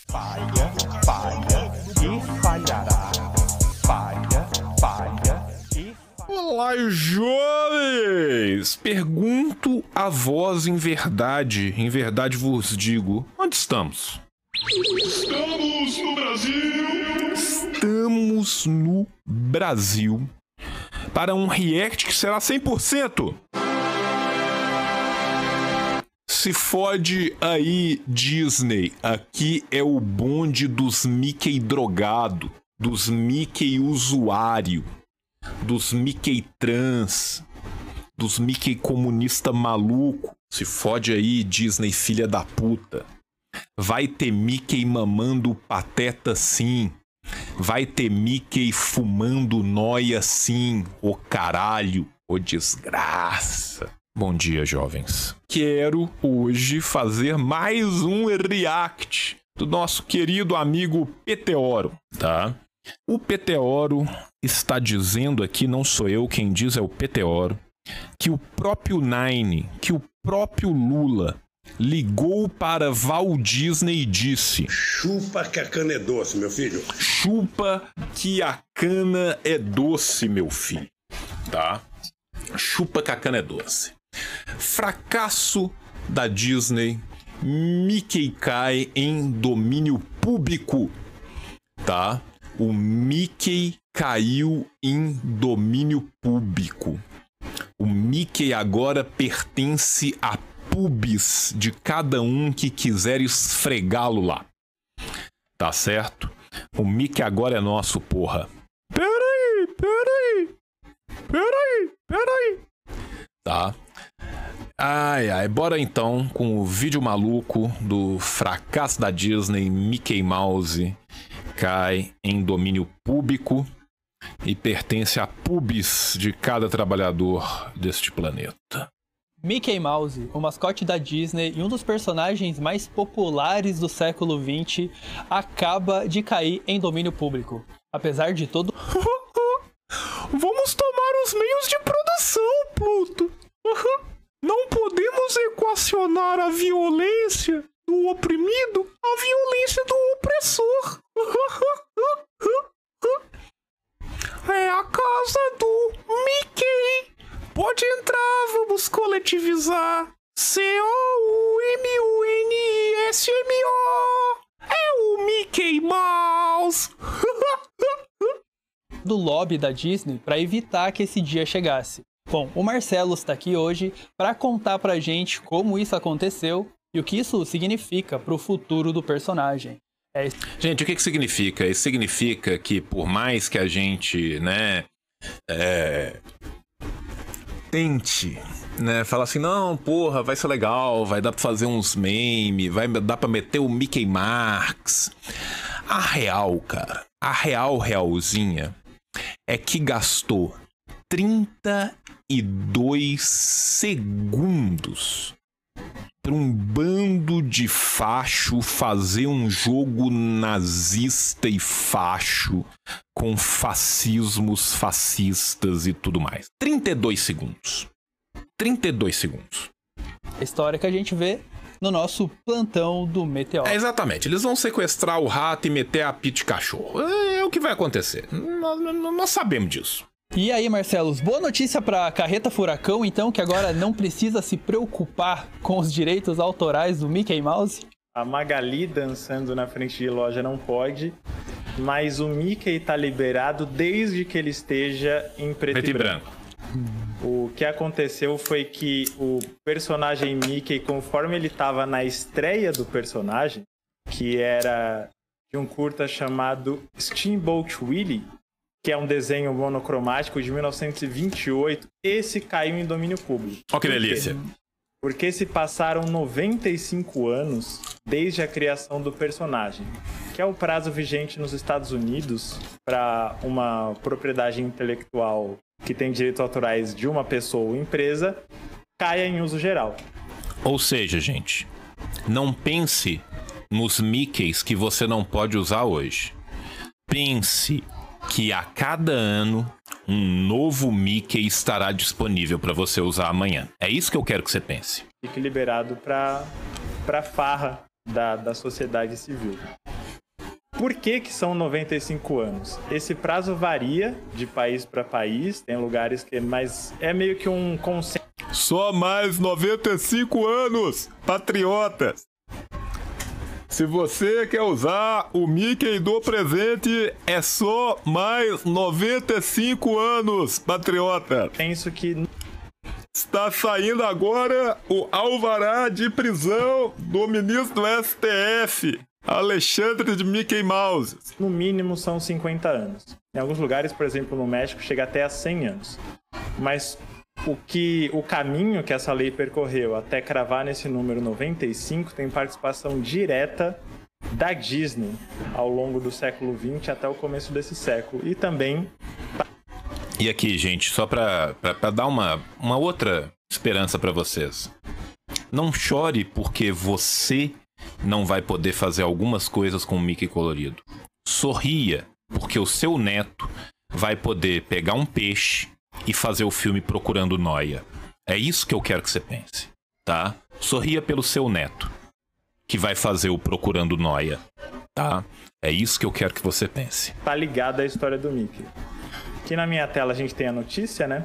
Falha, falha e falhará. Falha, falha e falhará. Olá, jovens! Pergunto a vós em verdade vos digo, onde estamos? Estamos no Brasil! Estamos no Brasil para um react que será 100%. Se fode aí, Disney. Aqui é o bonde dos Mickey drogado, dos Mickey usuário, dos Mickey trans, dos Mickey comunista maluco. Se fode aí, Disney, filha da puta. Vai ter Mickey mamando Pateta sim. Vai ter Mickey fumando nóia sim, ô caralho, ô desgraça. Bom dia, jovens. Quero hoje fazer mais um react do nosso querido amigo Peteoro, tá? O Peteoro está dizendo aqui, não sou eu quem diz, é o Peteoro, que o próprio Nine, que o próprio Lula ligou para Walt Disney e disse: chupa que a cana é doce, meu filho. Chupa que a cana é doce, meu filho. Tá? Chupa que a cana é doce. Fracasso da Disney. Mickey cai em domínio público. Tá? O Mickey caiu em domínio público. O Mickey agora pertence a pubs de cada um que quiser esfregá-lo lá. Tá certo? O Mickey agora é nosso, porra. Peraí. Tá? Ai, bora então com o vídeo maluco do fracasso da Disney. Mickey Mouse cai em domínio público e pertence a pubs de cada trabalhador deste planeta. Mickey Mouse, o mascote da Disney e um dos personagens mais populares do século XX, acaba de cair em domínio público. Apesar de todo... Vamos tomar os meios de produção, Pluto. Não podemos equacionar a violência do oprimido à violência do opressor. É a casa do Mickey. Pode entrar, vamos coletivizar. COUMUNISMO. É o Mickey Mouse. do lobby da Disney para evitar que esse dia chegasse. Bom, o Marcelo está aqui hoje para contar pra gente como isso aconteceu e o que isso significa pro futuro do personagem. Gente, o que significa? Isso significa que por mais que a gente, tente, falar assim, não, porra, vai ser legal, vai dar pra fazer uns memes, vai dar pra meter o Mickey Marx. A real, cara, a realzinha é que gastou 32 segundos para um bando de facho fazer um jogo nazista e facho com fascismos, fascistas e tudo mais. 32 segundos. 32 segundos. A história que a gente vê no nosso plantão do Meteoro. Exatamente. Eles vão sequestrar o rato e meter a pita de cachorro. É o que vai acontecer. Nós sabemos disso. E aí, Marcelos, boa notícia pra Carreta Furacão, então, que agora não precisa se preocupar com os direitos autorais do Mickey Mouse? A Magali dançando na frente de loja não pode, mas o Mickey tá liberado desde que ele esteja em preto e branco. O que aconteceu foi que o personagem Mickey, conforme ele estava na estreia do personagem, que era de um curta chamado Steamboat Willie, que é um desenho monocromático de 1928, esse caiu em domínio público. Ó, que delícia! Porque se passaram 95 anos desde a criação do personagem, que é o prazo vigente nos Estados Unidos para uma propriedade intelectual que tem direitos autorais de uma pessoa ou empresa, caia em uso geral. Ou seja, gente, não pense nos Mickeys que você não pode usar hoje. Pense que a cada ano um novo Mickey estará disponível para você usar amanhã. É isso que eu quero que você pense. Fique liberado para farra da sociedade civil. Por que são 95 anos? Esse prazo varia de país para país, tem lugares que é meio que um consenso. Só mais 95 anos, patriotas! Se você quer usar o Mickey do presente, é só mais 95 anos, patriota. Penso que está saindo agora o alvará de prisão do ministro do STF, Alexandre de Mickey Mouse. No mínimo são 50 anos. Em alguns lugares, por exemplo, no México, chega até a 100 anos. Mas o caminho que essa lei percorreu até cravar nesse número 95 tem participação direta da Disney ao longo do século XX até o começo desse século. E também... E aqui, gente, só pra dar uma outra esperança pra vocês. Não chore porque você não vai poder fazer algumas coisas com o Mickey colorido. Sorria porque o seu neto vai poder pegar um peixe e fazer o filme Procurando Noia. É isso que eu quero que você pense, tá? Sorria pelo seu neto, que vai fazer o Procurando Noia, tá? É isso que eu quero que você pense. Tá ligado à história do Mickey. Aqui na minha tela a gente tem a notícia, né?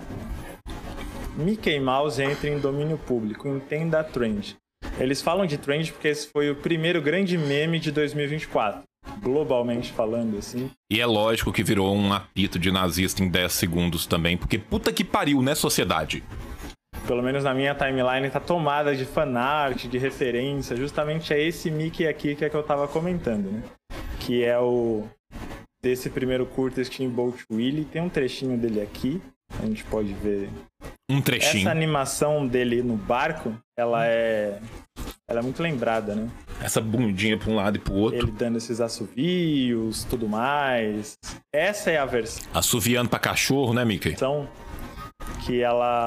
Mickey Mouse entra em domínio público, entenda a trend. Eles falam de trend porque esse foi o primeiro grande meme de 2024. Globalmente falando, assim. E é lógico que virou um apito de nazista em 10 segundos também, porque puta que pariu, né, sociedade? Pelo menos na minha timeline tá tomada de fanart, de referência, justamente a esse Mickey aqui que é que eu tava comentando, né? Que é o... desse primeiro curta Steamboat Willie. Tem um trechinho dele aqui, a gente pode ver. Um trechinho. Essa animação dele no barco, ela é muito lembrada, né? Essa bundinha pra um lado e pro outro. Ele dando esses assovios, tudo mais. Essa é a versão Assoviando pra cachorro, né, Mickey? que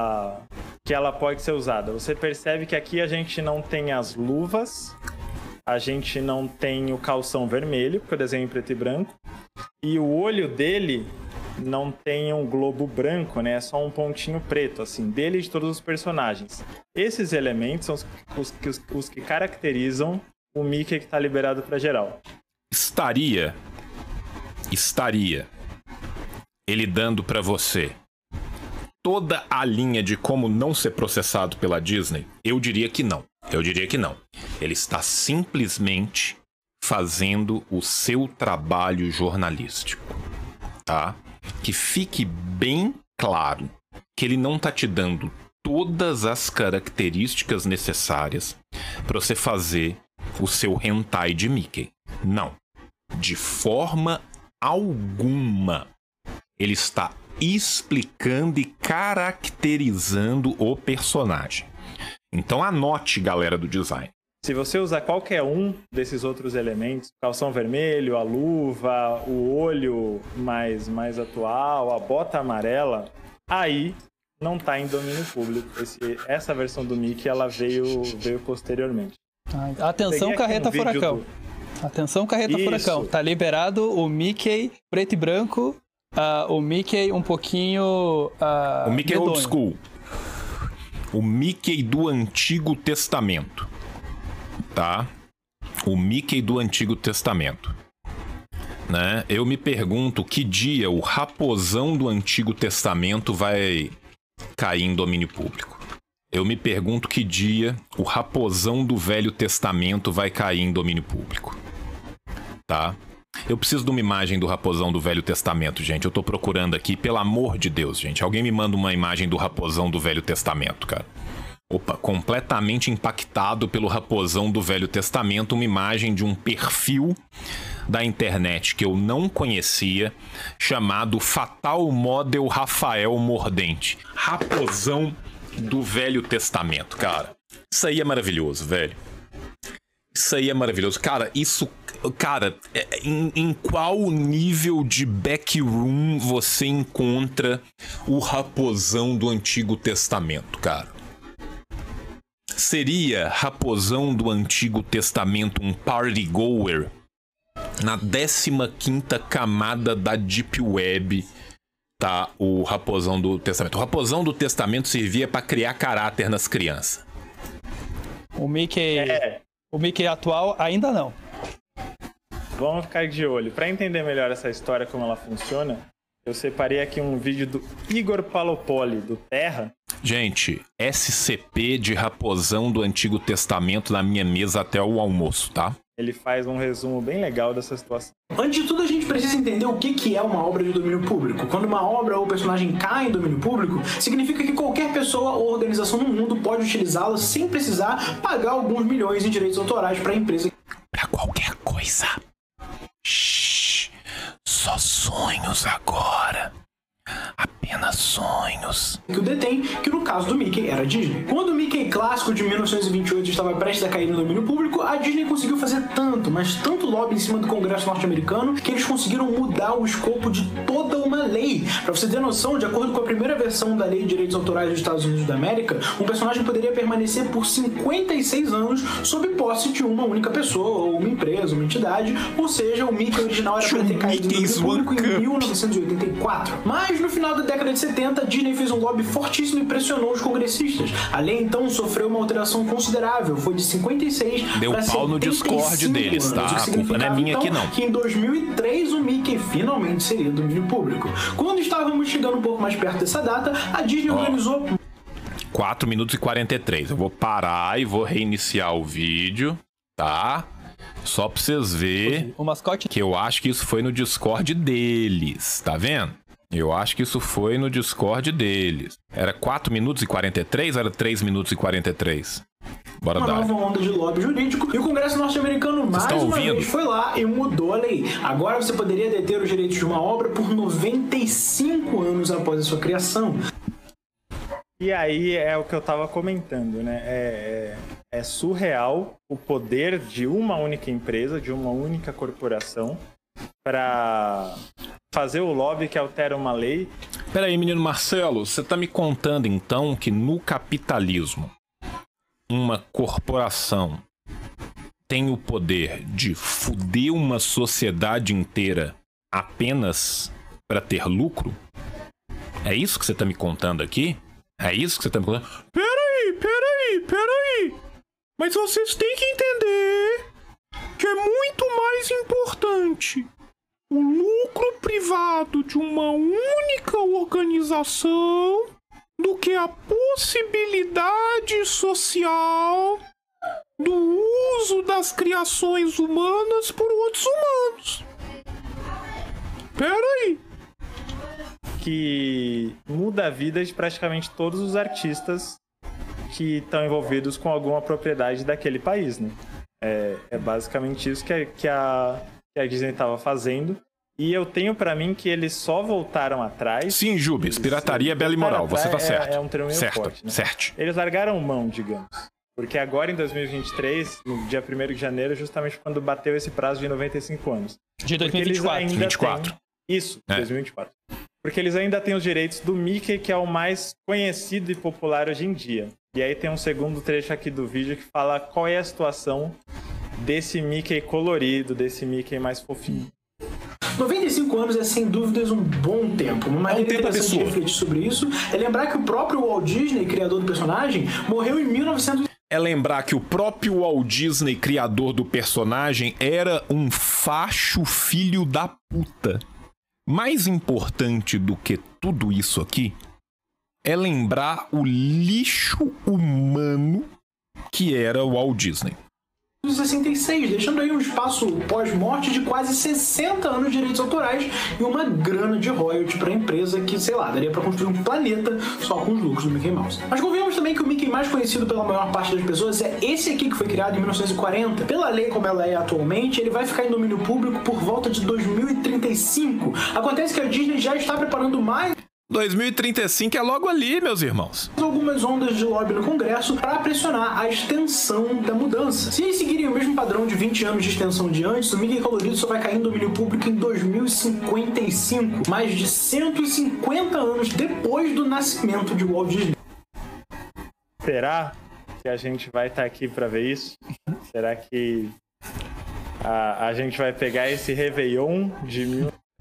ela pode ser usada. Você percebe que aqui a gente não tem as luvas, a gente não tem o calção vermelho, porque o desenho é em preto e branco, e o olho dele não tem um globo branco, né? É só um pontinho preto, assim, dele e de todos os personagens. Esses elementos são os que caracterizam o Mickey que tá liberado pra geral. Estaria ele dando pra você toda a linha de como não ser processado pela Disney? Eu diria que não. Ele está simplesmente fazendo o seu trabalho jornalístico, tá? Que fique bem claro que ele não tá te dando todas as características necessárias para você fazer o seu hentai de Mickey. Não. De forma alguma. Ele está explicando e caracterizando o personagem. Então anote, galera do design. Se você usar qualquer um desses outros elementos, calção vermelho, a luva, o olho mais atual, a bota amarela, aí não tá em domínio público. Essa versão do Mickey, ela veio posteriormente. Atenção, carreta furacão. Atenção, carreta furacão. Tá liberado o Mickey preto e branco, o Mickey um pouquinho... o Mickey medonho. Old School. O Mickey do Antigo Testamento. Tá? O Mickey do Antigo Testamento. Né? Eu me pergunto que dia o raposão do Antigo Testamento vai cair em domínio público. Eu me pergunto que dia o raposão do Velho Testamento vai cair em domínio público. Tá? Eu preciso de uma imagem do raposão do Velho Testamento, gente. Eu tô procurando aqui, pelo amor de Deus, gente. Alguém me manda uma imagem do raposão do Velho Testamento, cara. Opa, completamente impactado pelo raposão do Velho Testamento, uma imagem de um perfil da internet que eu não conhecia, chamado Fatal Model Rafael Mordente. Raposão do Velho Testamento, cara. Isso aí é maravilhoso, velho. Isso aí é maravilhoso. Cara, isso... Cara, em qual nível de backroom você encontra o raposão do Antigo Testamento, cara? Seria raposão do Antigo Testamento um party goer na 15ª camada da Deep Web, tá? O raposão do Testamento. O raposão do Testamento servia para criar caráter nas crianças. O Mickey atual ainda não. vamos ficar de olho. Para entender melhor essa história, como ela funciona, eu separei aqui um vídeo do Igor Palopoli, do Terra. Gente, SCP de Raposão do Antigo Testamento na minha mesa até o almoço, tá? Ele faz um resumo bem legal dessa situação. Antes de tudo, a gente precisa entender o que é uma obra de domínio público. Quando uma obra ou personagem cai em domínio público, significa que qualquer pessoa ou organização no mundo pode utilizá-la sem precisar pagar alguns milhões em direitos autorais para a empresa. Pra qualquer coisa. Shhh. Só sonhos agora. Apenas sonhos. Que o detém, que no caso do Mickey era a Disney. Quando o Mickey clássico de 1928 estava prestes a cair no domínio público, a Disney conseguiu fazer tanto, mas tanto lobby em cima do Congresso norte-americano, que eles conseguiram mudar o escopo de toda uma lei. Pra você ter noção, de acordo com a primeira versão da Lei de Direitos Autorais dos Estados Unidos da América, um personagem poderia permanecer por 56 anos sob posse de uma única pessoa, ou uma empresa, uma entidade, ou seja, o Mickey original era para ter caído no domínio público em 1984. Mas no final da década de 70, a Disney fez um lobby fortíssimo e pressionou os congressistas. A lei então sofreu uma alteração considerável, foi de 56 Deu para pau no Discord deles, tá? A culpa não é minha aqui não. Que em 2003 o Mickey finalmente seria domínio público. Quando estávamos chegando um pouco mais perto dessa data, a Disney organizou 4 minutos e 43. Eu vou parar e vou reiniciar o vídeo, tá? Só pra vocês verem O mascote. que eu acho que isso foi no Discord deles, tá vendo? Eu acho que isso foi no Discord deles. Era 4 minutos e 43 ou era 3 minutos e 43? Bora uma dar. nova onda de lobby jurídico e o Congresso norte-americano mais uma vez foi lá e mudou a lei. Agora você poderia deter os direitos de uma obra por 95 anos após a sua criação. E aí é o que eu tava comentando, né? É surreal o poder de uma única empresa, de uma única corporação, para fazer o lobby que altera uma lei. Pera aí, menino Marcelo, você tá me contando então que no capitalismo uma corporação tem o poder de foder uma sociedade inteira apenas para ter lucro? É isso que você tá me contando aqui? É isso que você tá me contando? Peraí. Mas vocês têm que entender que é muito mais importante o lucro privado de uma única organização do que a possibilidade social do uso das criações humanas por outros humanos. Peraí. Que muda a vida de praticamente todos os artistas que estão envolvidos com alguma propriedade daquele país, né? É basicamente isso que a Disney estava fazendo. E eu tenho pra mim que eles só voltaram atrás. Sim, Jubes, pirataria é bela e moral, você tá certo. É um termo meio certo, forte, né? certo. Eles largaram mão, digamos. Porque agora em 2023, no dia 1º de janeiro, justamente quando bateu esse prazo de 95 anos. De 2024. 24. Isso, 2024. Porque eles ainda têm os direitos do Mickey, que é o mais conhecido e popular hoje em dia. E aí tem um segundo trecho aqui do vídeo que fala qual é a situação desse Mickey colorido, desse Mickey mais fofinho. 95 anos é sem dúvidas um bom tempo. Uma maneira interessante de refletir sobre isso é lembrar que o próprio Walt Disney, criador do personagem, morreu em 1900. É lembrar que o próprio Walt Disney, criador do personagem, era um facho filho da puta. Mais importante do que tudo isso aqui é lembrar o lixo humano que era o Walt Disney. 66, deixando aí um espaço pós-morte de quase 60 anos de direitos autorais e uma grana de royalty para a empresa que, sei lá, daria para construir um planeta só com os lucros do Mickey Mouse. Mas convenhamos também que o Mickey mais conhecido pela maior parte das pessoas é esse aqui que foi criado em 1940. Pela lei como ela é atualmente, ele vai ficar em domínio público por volta de 2035. Acontece que a Disney já está preparando mais 2035 é logo ali, meus irmãos. algumas ondas de lobby no Congresso para pressionar a extensão da mudança. Se eles seguirem o mesmo padrão de 20 anos de extensão de antes, o Mickey colorido só vai cair em domínio público em 2055, mais de 150 anos depois do nascimento de Walt Disney. Será que a gente vai estar aqui para ver isso? Será que a gente vai pegar esse Réveillon de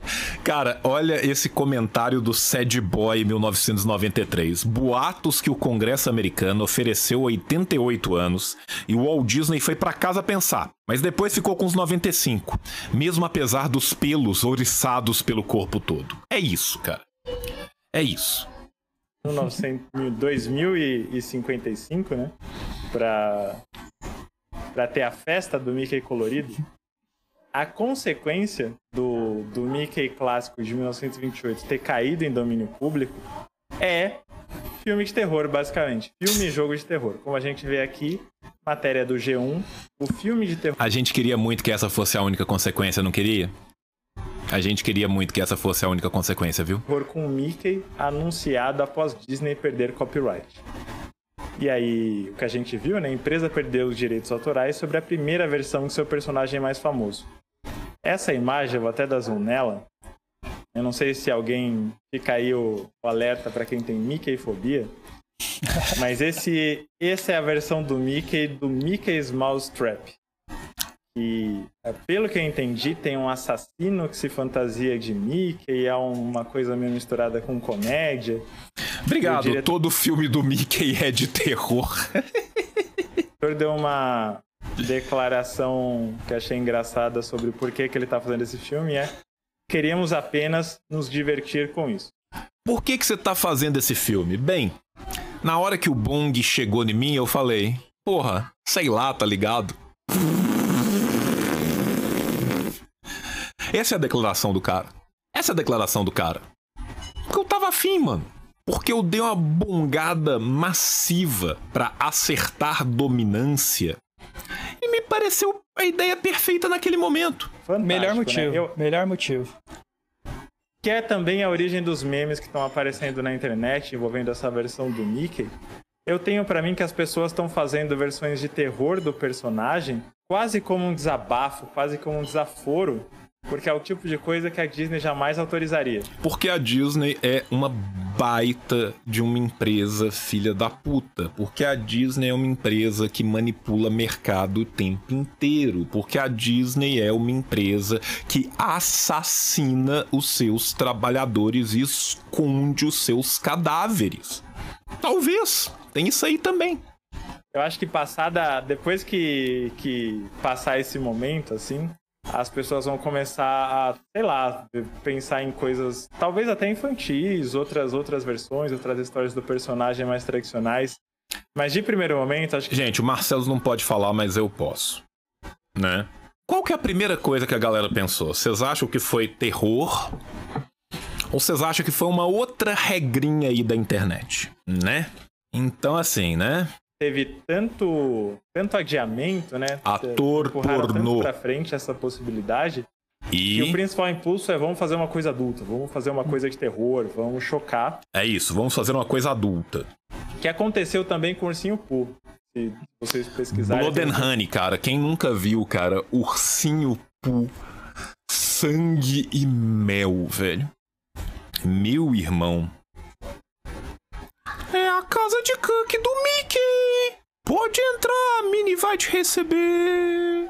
Cara, olha esse comentário do Sad Boy 1993. Boatos que o Congresso americano ofereceu 88 anos e o Walt Disney foi pra casa pensar, mas depois ficou com os 95, mesmo apesar dos pelos ouriçados pelo corpo todo. É isso, cara. É isso. 2055, né? Pra ter a festa do Mickey colorido. A consequência do Mickey clássico de 1928 ter caído em domínio público é filme de terror, basicamente. Filme e jogo de terror. Como a gente vê aqui, matéria do G1, o filme de terror... A gente queria muito que essa fosse a única consequência, não queria? A gente queria muito que essa fosse a única consequência, viu? Terror com o Mickey anunciado após Disney perder copyright. E aí, o que a gente viu, né? A empresa perdeu os direitos autorais sobre a primeira versão de seu personagem mais famoso. Essa imagem, eu vou até dar zoom nela. Eu não sei se alguém fica aí o alerta para quem tem Mickey-fobia. Mas essa é a versão do Mickey's Mousetrap. E, pelo que eu entendi, tem um assassino que se fantasia de Mickey, é uma coisa meio misturada com comédia. Obrigado, todo filme do Mickey é de terror. O diretor deu uma declaração que achei engraçada sobre por que ele tá fazendo esse filme, queríamos apenas nos divertir com isso. Por que você tá fazendo esse filme? Bem, na hora que o Bong chegou em mim, eu falei, porra, sei lá, tá ligado? Essa é a declaração do cara. Porque eu tava afim, mano. Porque eu dei uma bongada massiva pra acertar dominância. E me pareceu a ideia perfeita naquele momento. Fantástico, Melhor motivo. Que é também a origem dos memes que estão aparecendo na internet envolvendo essa versão do Mickey. Eu tenho pra mim que as pessoas estão fazendo versões de terror do personagem quase como um desabafo, quase como um desaforo, porque é o tipo de coisa que a Disney jamais autorizaria. Porque a Disney é uma baita de uma empresa filha da puta. Porque a Disney é uma empresa que manipula mercado o tempo inteiro. Porque a Disney é uma empresa que assassina os seus trabalhadores e esconde os seus cadáveres. Talvez, tem isso aí também. Eu acho que depois que passar esse momento, assim, as pessoas vão começar a, sei lá, pensar em coisas talvez até infantis, outras versões, outras histórias do personagem mais tradicionais. Mas de primeiro momento, acho que... Gente, o Marcelo não pode falar, mas eu posso, né? Qual que é a primeira coisa que a galera pensou? Vocês acham que foi terror? Ou vocês acham que foi uma outra regrinha aí da internet, né? Então, assim, né? Teve tanto adiamento, né? Ator pornô. Tanto pra frente essa possibilidade. E o principal impulso é vamos fazer uma coisa adulta, vamos fazer uma coisa de terror, vamos chocar. É isso, vamos fazer uma coisa adulta. Que aconteceu também com o Ursinho Pooh. Se vocês pesquisarem... Blood and Honey, cara. Quem nunca viu, cara, Ursinho Pooh, sangue e mel, velho. Meu irmão. É a casa de cookie do Mickey. Pode entrar, a Minnie vai te receber.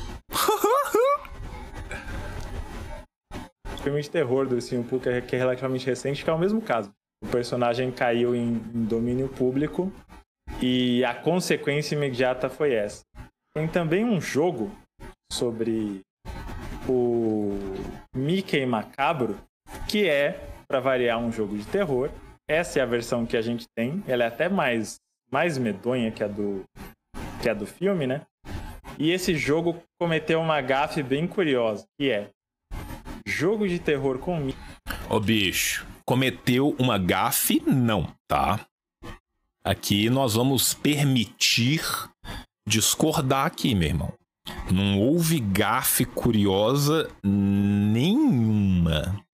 Filme de terror do Ursinho Pooh, que é relativamente recente, que é o mesmo caso. O personagem caiu em domínio público e a consequência imediata foi essa. Tem também um jogo sobre o Mickey Macabro, que é, pra variar, um jogo de terror. Essa é a versão que a gente tem. Ela é até mais medonha que a do filme, né? E esse jogo cometeu uma gafe bem curiosa, que é jogo de terror com Mickey. Ô, bicho, cometeu uma gafe? Não, tá? Aqui nós vamos permitir discordar aqui, meu irmão. Não houve gafe curiosa nenhuma.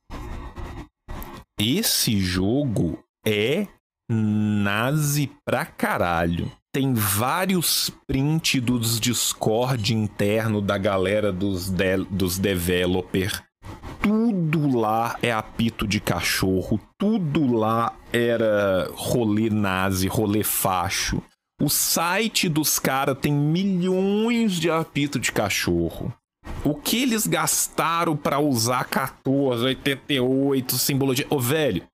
Esse jogo é nazi pra caralho. Tem vários prints dos Discord interno da galera dos developers. Tudo lá é apito de cachorro. Tudo lá era rolê nazi, rolê facho. O site dos caras tem milhões de apito de cachorro. O que eles gastaram pra usar 14, 88, simbologia? Ô, velho.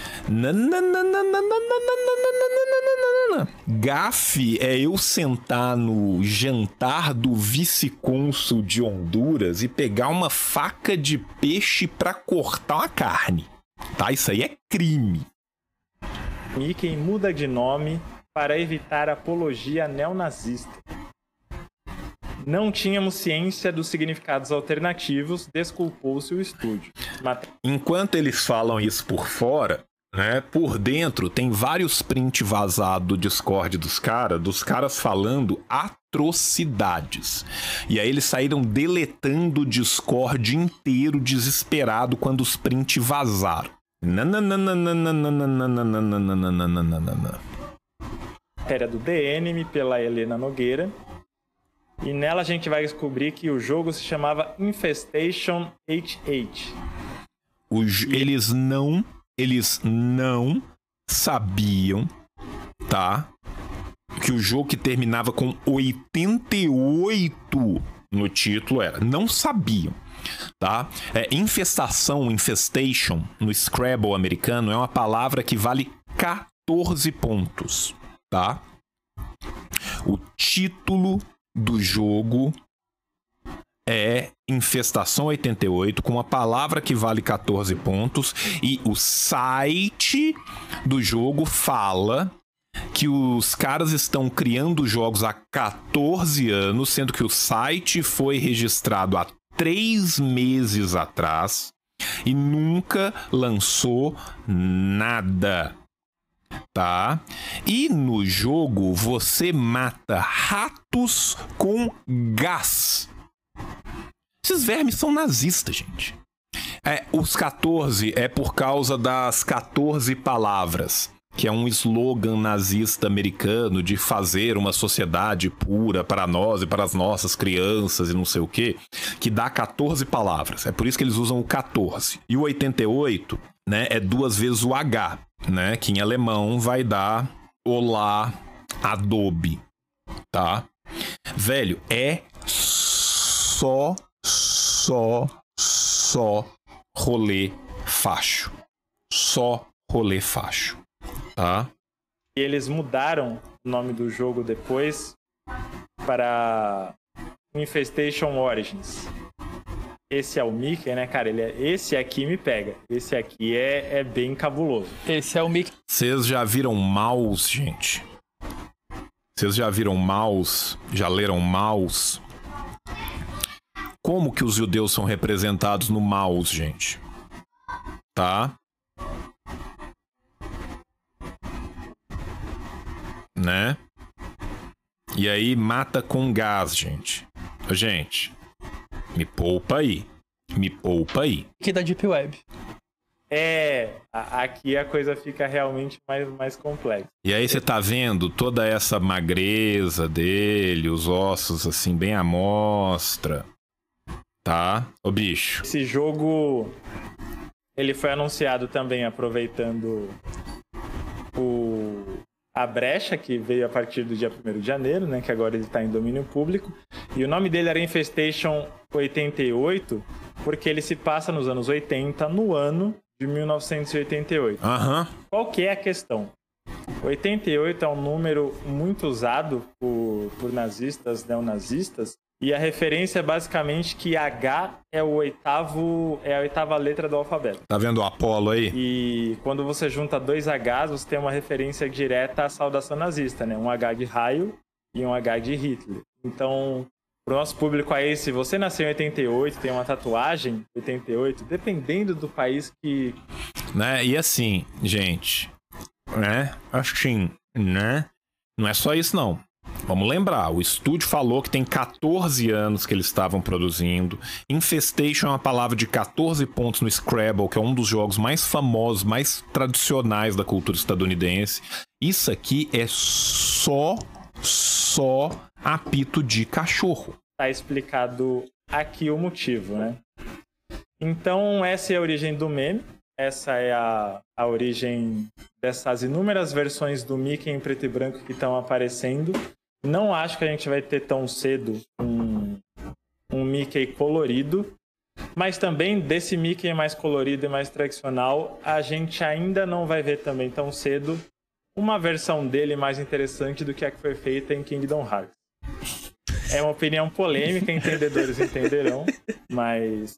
Gafe é eu sentar no jantar do vice-cônsul de Honduras e pegar uma faca de peixe pra cortar uma carne. Tá? Isso aí é crime. Mickey muda de nome para evitar apologia neonazista. Não tínhamos ciência dos significados alternativos, desculpou-se o estúdio. Enquanto eles falam isso por fora, né, por dentro tem vários prints vazados do Discord dos caras falando atrocidades. E aí eles saíram deletando o Discord inteiro desesperado quando os prints vazaram. Matéria do DN pela Helena Nogueira. E nela a gente vai descobrir que o jogo se chamava Infestation HH. Eles não sabiam, tá? Que o jogo que terminava com 88 no título era. Não sabiam, tá? Infestation, no Scrabble americano, é uma palavra que vale 14 pontos, tá? O título do jogo é Infestação 88, com uma palavra que vale 14 pontos, e o site do jogo fala que os caras estão criando jogos há 14 anos, sendo que o site foi registrado há 3 meses atrás e nunca lançou nada. Tá? E no jogo você mata ratos com gás. Esses vermes são nazistas, gente. Os 14 é por causa das 14 palavras, que é um slogan nazista americano de fazer uma sociedade pura para nós e para as nossas crianças e não sei o quê, que dá 14 palavras. É por isso que eles usam o 14. E o 88, né, é 2 vezes o H, né, que em alemão vai dar Olá, Adobe, tá? Velho, é só rolê facho. Só rolê facho, tá? E eles mudaram o nome do jogo depois para Infestation Origins. Esse é o Mickey, né, cara? Esse aqui me pega. Esse aqui é bem cabuloso. Esse é o Mickey. Vocês já viram Maus, gente? Vocês já viram Maus? Já leram Maus? Como que os judeus são representados no Maus, gente? Tá? Né? E aí mata com gás, gente. Gente, me poupa aí. Me poupa aí. Aqui da Deep Web. Aqui a coisa fica realmente mais complexa. E aí você tá vendo toda essa magreza dele, os ossos assim bem à mostra, tá? Ô bicho. Esse jogo, ele foi anunciado também aproveitando a brecha que veio a partir do dia 1º de janeiro, né? Que agora ele tá em domínio público. E o nome dele era Infestation 88, porque ele se passa nos anos 80, no ano de 1988. Qual que é a questão? 88 é um número muito usado por nazistas, neonazistas, e a referência é basicamente que H é a oitava letra do alfabeto. Tá vendo o Apolo aí? E quando você junta 2 Hs, você tem uma referência direta à saudação nazista, né? Um H de raio e um H de Hitler. Então, pro nosso público aí, se você nasceu em 88, tem uma tatuagem 88, dependendo do país que... Né? E assim, gente, né? Assim, né? Não é só isso, não. Vamos lembrar, o estúdio falou que tem 14 anos que eles estavam produzindo. Infestation é uma palavra de 14 pontos no Scrabble, que é um dos jogos mais famosos, mais tradicionais da cultura estadunidense. Isso aqui é só apito de cachorro. Tá explicado aqui o motivo, né? Então, essa é a origem do meme. Essa é a origem dessas inúmeras versões do Mickey em preto e branco que estão aparecendo. Não acho que a gente vai ter tão cedo um Mickey colorido, mas também desse Mickey mais colorido e mais tradicional, a gente ainda não vai ver também tão cedo uma versão dele mais interessante do que a que foi feita em Kingdom Hearts. É uma opinião polêmica, entendedores entenderão, mas...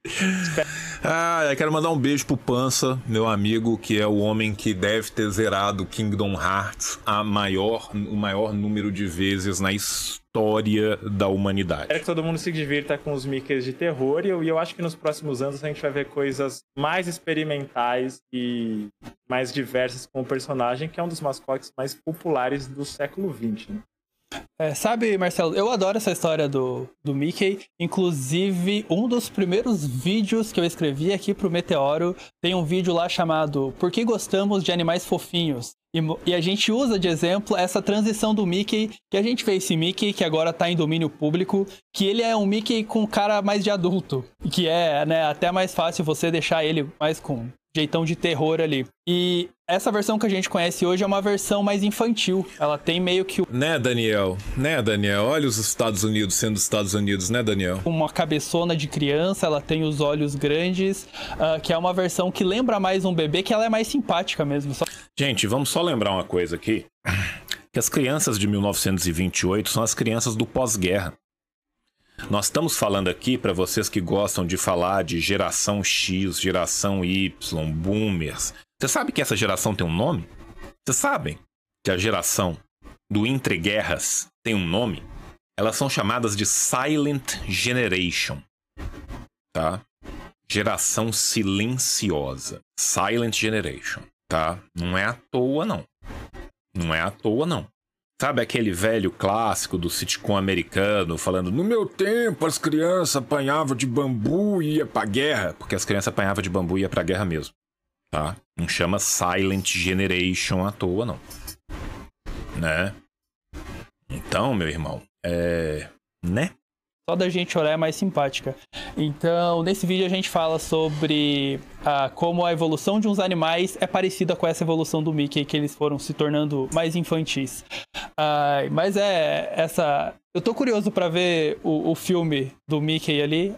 Eu quero mandar um beijo pro Pança, meu amigo, que é o homem que deve ter zerado Kingdom Hearts o maior número de vezes na história da humanidade. Espero que todo mundo se divirta com os Mickeys de terror, e eu acho que nos próximos anos a gente vai ver coisas mais experimentais e mais diversas com o personagem, que é um dos mascotes mais populares do século XX, né? Sabe, Marcelo, eu adoro essa história do Mickey. Inclusive, um dos primeiros vídeos que eu escrevi aqui pro Meteoro tem um vídeo lá chamado Por que gostamos de animais fofinhos? E a gente usa de exemplo essa transição do Mickey, que a gente fez esse Mickey que agora tá em domínio público, que ele é um Mickey com cara mais de adulto, que é, né, até mais fácil você deixar ele mais com jeitão de terror ali. E essa versão que a gente conhece hoje é uma versão mais infantil. Ela tem meio que... Né, Daniel? Olha os Estados Unidos sendo Estados Unidos, né, Daniel? Uma cabeçona de criança, ela tem os olhos grandes, que é uma versão que lembra mais um bebê, que ela é mais simpática mesmo. Gente, vamos só lembrar uma coisa aqui. Que as crianças de 1928 são as crianças do pós-guerra. Nós estamos falando aqui, para vocês que gostam de falar de geração X, geração Y, boomers. Você sabe que essa geração tem um nome? Vocês sabem que a geração do entreguerras tem um nome? Elas são chamadas de Silent Generation. Tá? Geração silenciosa. Silent Generation. Tá? Não é à toa, não. Não é à toa, não. Sabe aquele velho clássico do sitcom americano falando: no meu tempo as crianças apanhavam de bambu e ia pra guerra? Porque as crianças apanhavam de bambu e ia pra guerra mesmo, tá? Não chama Silent Generation à toa, não. Né? Então, meu irmão, né? Só da gente olhar é mais simpática. Então, nesse vídeo a gente fala sobre como a evolução de uns animais é parecida com essa evolução do Mickey, que eles foram se tornando mais infantis. Mas eu tô curioso pra ver o filme do Mickey ali.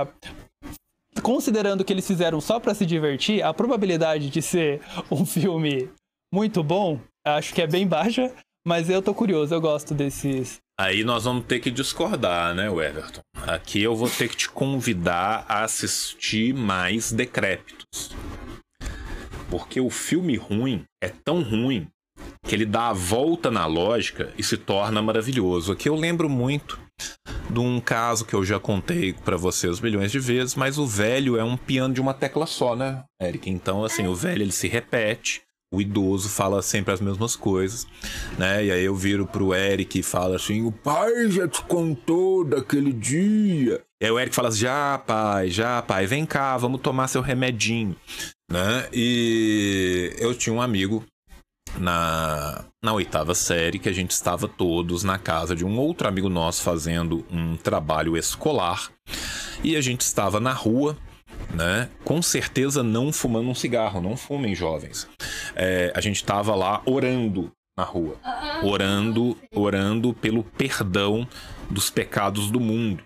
Considerando que eles fizeram só pra se divertir, a probabilidade de ser um filme muito bom, acho que é bem baixa. Mas eu tô curioso, eu gosto desses... Aí nós vamos ter que discordar, né, Everton? Aqui eu vou ter que te convidar a assistir mais Decrépitos. Porque o filme ruim é tão ruim que ele dá a volta na lógica e se torna maravilhoso. Aqui eu lembro muito de um caso que eu já contei pra vocês milhões de vezes, mas o velho é um piano de uma tecla só, né, Eric? Então, assim, o velho ele se repete. O idoso fala sempre as mesmas coisas, né? E aí eu viro pro Eric e falo assim: o pai já te contou daquele dia. E aí o Eric fala assim: já, pai, vem cá, vamos tomar seu remedinho, né? E eu tinha um amigo na 8ª série que a gente estava todos na casa de um outro amigo nosso fazendo um trabalho escolar. E a gente estava na rua, né? Com certeza não fumando um cigarro, não fumem, jovens. A gente tava lá orando na rua, orando pelo perdão dos pecados do mundo.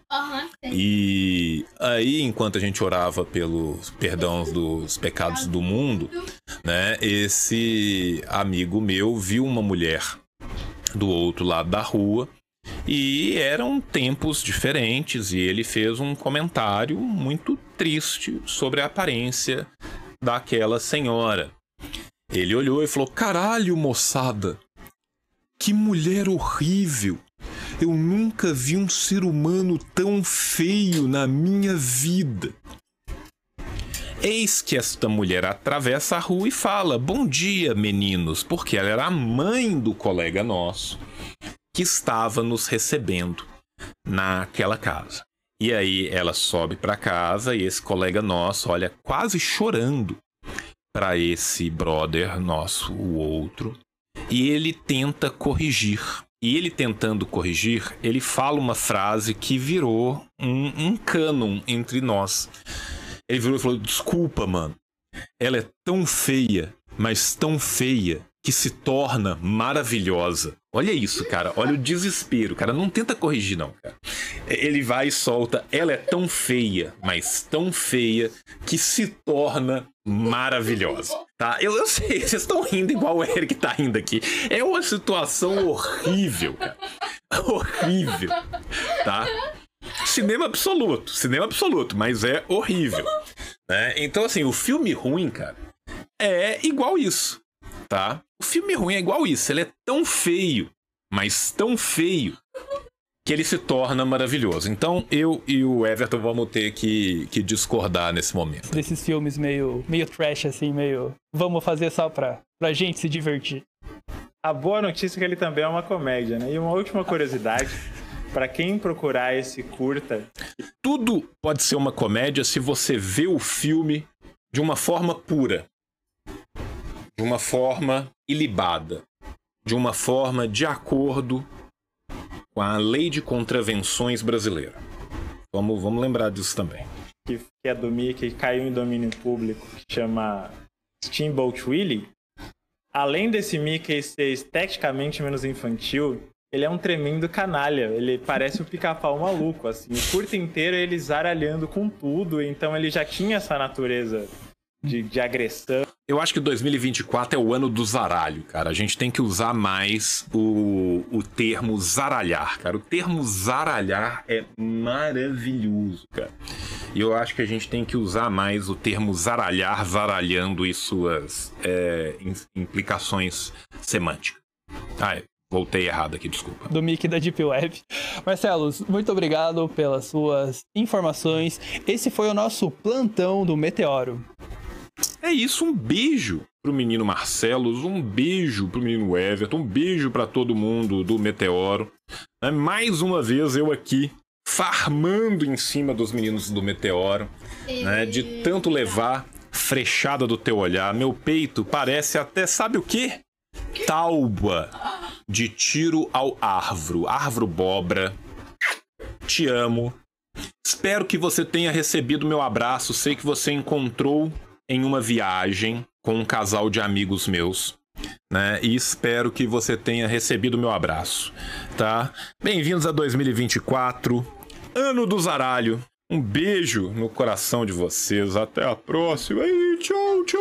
E aí, enquanto a gente orava pelo perdão dos pecados do mundo, né, esse amigo meu viu uma mulher do outro lado da rua. E eram tempos diferentes e ele fez um comentário muito triste sobre a aparência daquela senhora. Ele olhou e falou: caralho, moçada, que mulher horrível. Eu nunca vi um ser humano tão feio na minha vida. Eis que esta mulher atravessa a rua e fala: bom dia, meninos, porque ela era a mãe do colega nosso que estava nos recebendo naquela casa. E aí ela sobe para casa e esse colega nosso olha quase chorando para esse brother nosso, o outro, e ele tenta corrigir. E ele tentando corrigir, ele fala uma frase que virou um cânon entre nós. Ele virou e falou: desculpa, mano, ela é tão feia, mas tão feia, que se torna maravilhosa. Olha isso, cara. Olha o desespero, cara. Não tenta corrigir, não, cara. Ele vai e solta. Ela é tão feia, mas tão feia, que se torna maravilhosa, tá? Eu sei, vocês estão rindo igual o Eric tá rindo aqui. É uma situação horrível, cara. Horrível, tá? Cinema absoluto, mas é horrível, né? Então, assim, o filme ruim, cara, é igual isso, tá? O filme ruim é igual isso. Ele é tão feio, mas tão feio, que ele se torna maravilhoso. Então, eu e o Everton vamos ter que discordar nesse momento. Desses filmes meio trash, assim, meio... Vamos fazer só pra gente se divertir. A boa notícia é que ele também é uma comédia, né? E uma última curiosidade, pra quem procurar esse curta... Tudo pode ser uma comédia se você vê o filme de uma forma pura, de uma forma ilibada, de uma forma de acordo com a lei de contravenções brasileira. Vamos lembrar disso também. Que é do Mickey, caiu em domínio público, que chama Steamboat Willie. Além desse Mickey ser esteticamente menos infantil, ele é um tremendo canalha. Ele parece o Pica-Pau maluco, assim. O curto inteiro ele zaralhando com tudo, então ele já tinha essa natureza de agressão. Eu acho que 2024 é o ano do zaralho, cara. A gente tem que usar mais o termo zaralhar, cara. O termo zaralhar é maravilhoso, cara. E eu acho que a gente tem que usar mais o termo zaralhar, zaralhando e suas implicações semânticas. Voltei errado aqui, desculpa. Do Mickey da Deep Web. Marcelo, muito obrigado pelas suas informações. Esse foi o nosso plantão do Meteoro. É isso, um beijo pro menino Marcelos, um beijo pro menino Everton, um beijo pra todo mundo do Meteoro. Mais uma vez eu aqui, farmando em cima dos meninos do Meteoro, né, de tanto levar frechada do teu olhar. Meu peito parece até, sabe o quê? Tauba de tiro ao Arvro Bobra. Te amo. Espero que você tenha recebido meu abraço. Sei que você encontrou em uma viagem com um casal de amigos meus, né? E espero que você tenha recebido meu abraço, tá? Bem-vindos a 2024, ano do zaralho. Um beijo no coração de vocês. Até a próxima e tchau, tchau!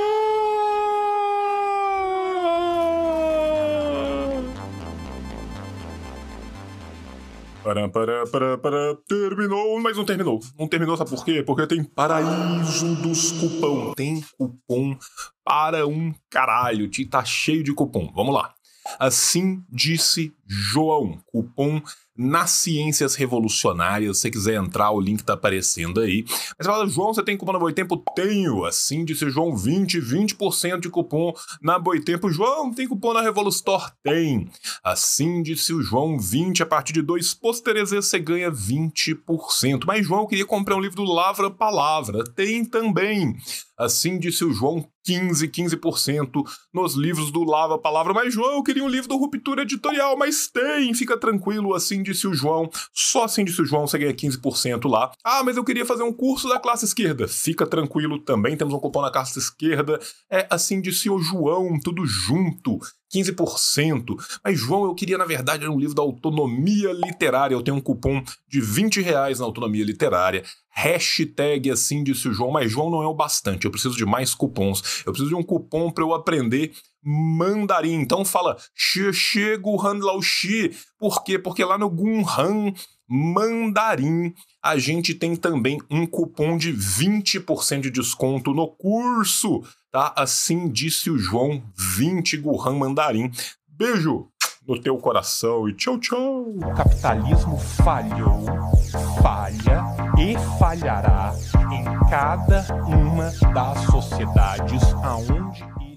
Terminou, mas não terminou. Não terminou, sabe por quê? Porque tem paraíso dos cupom. Tem cupom para um caralho. Tá cheio de cupom. Vamos lá. Assim disse João. Cupom nas Ciências Revolucionárias. Se você quiser entrar, o link tá aparecendo aí. Mas você fala, João, você tem cupom na Boitempo? Tenho. Assim disse João, 20% de cupom na Boitempo. João, tem cupom na Revolustore? Tem. Assim disse o João, 20 a partir de 2 pôsteres você ganha 20%. Mas João, eu queria comprar um livro do Lavra Palavra. Tem também. Assim disse o João, 15% nos livros do Lava Palavra. Mas João, eu queria um livro do Ruptura Editorial, mas tem, fica tranquilo, assim disse o João. Só assim disse o João, você ganha 15% lá. Ah, mas eu queria fazer um curso da classe esquerda. Fica tranquilo, também temos um cupom na classe esquerda. É assim disse o João, tudo junto. 15%. Mas, João, eu queria, na verdade, um livro da Autonomia Literária. Eu tenho um cupom de R$20 na Autonomia Literária. Hashtag assim disse o João. Mas, João, não é o bastante. Eu preciso de mais cupons. Eu preciso de um cupom para eu aprender mandarim. Então, fala Xie Guhan Lao Xi. Por quê? Porque lá no Gunhan Mandarim a gente tem também um cupom de 20% de desconto no curso, tá? Assim disse o João, 20 Guhan Mandarim. Beijo no teu coração e tchau, tchau. O capitalismo falhou, falha e falhará em cada uma das sociedades aonde